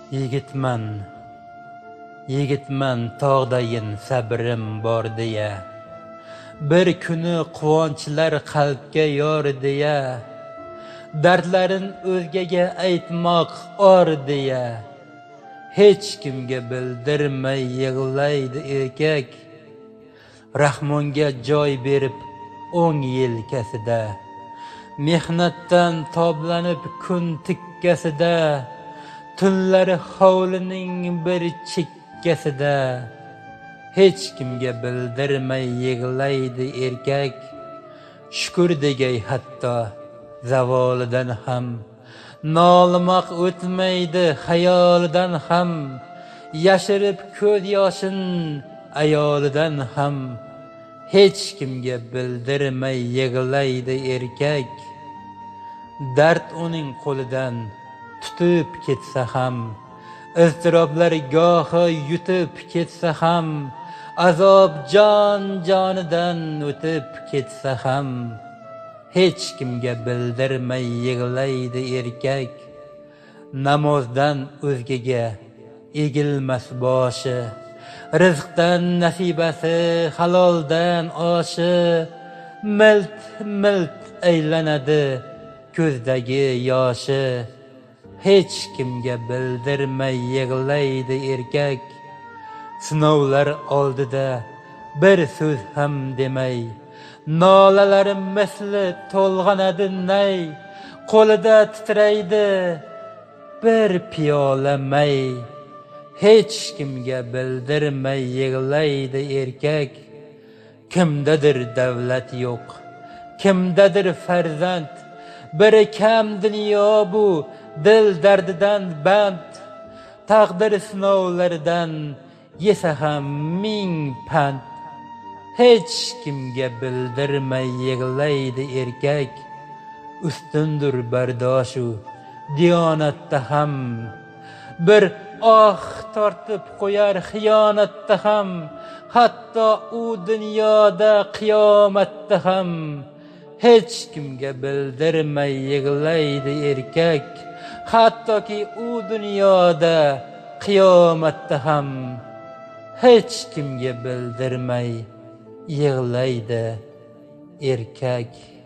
Yigitman tog'dayin sabrim bor deya, bir kuni quvonchlar qalbga yor deya, dardlarin o'zgaga aytmoq or deya, hech kimga bildirmay yig'laydi erkak. Rahmonga joy berib 10 yelkasida, mehnatdan toblanib kun tikkasida, tunlari hovlining bir chekkasida, hech kimga bildirmay yig'laydi erkak. Shukr degay hatto zavolidan ham, nolimoq o'tmaydi xayolidan ham, yashirib ko'z yoshin ayolidan ham, hech kimga bildirmay yig'laydi erkak. Dard uning qo'lidan tutib ketsa ham, iztiroblar gohi yutib ketsa ham, azob jonidan o'tib ketsa ham, hech kimga bildirmay yig'laydi erkak. Namozdan o'zgaga egilmas boshi, rizqdan nasibasi, haloldan oshi, milt aylanadi ko'zdagi yoshi, hech kimga bildirmay yig'laydi erkak. Sinovlar oldida bir so'z ham demay, nolalarim misli to'lg'anadi nay, qo'lida titraydi bir piyola may, hech kimga bildirmay yig'laydi erkak. Kimdadir davlat yo'q, kimdadir farzand, biri kam dunyo bu dil dardidan band. Taqdir sinovlaridan yesa ham ming pand, hech kimga bildirmay yig'laydi erkak. Ustundur bardoshu diyonatda ham, bir tortib qo'yar xiyonatda ham, hatto u dunyoda qiyomatda ham, hech kimga bildirmay yig'laydi erkak. Hattoki u dunyoda qiyomatda ham, hech kimga bildirmay yig'laydi erkak.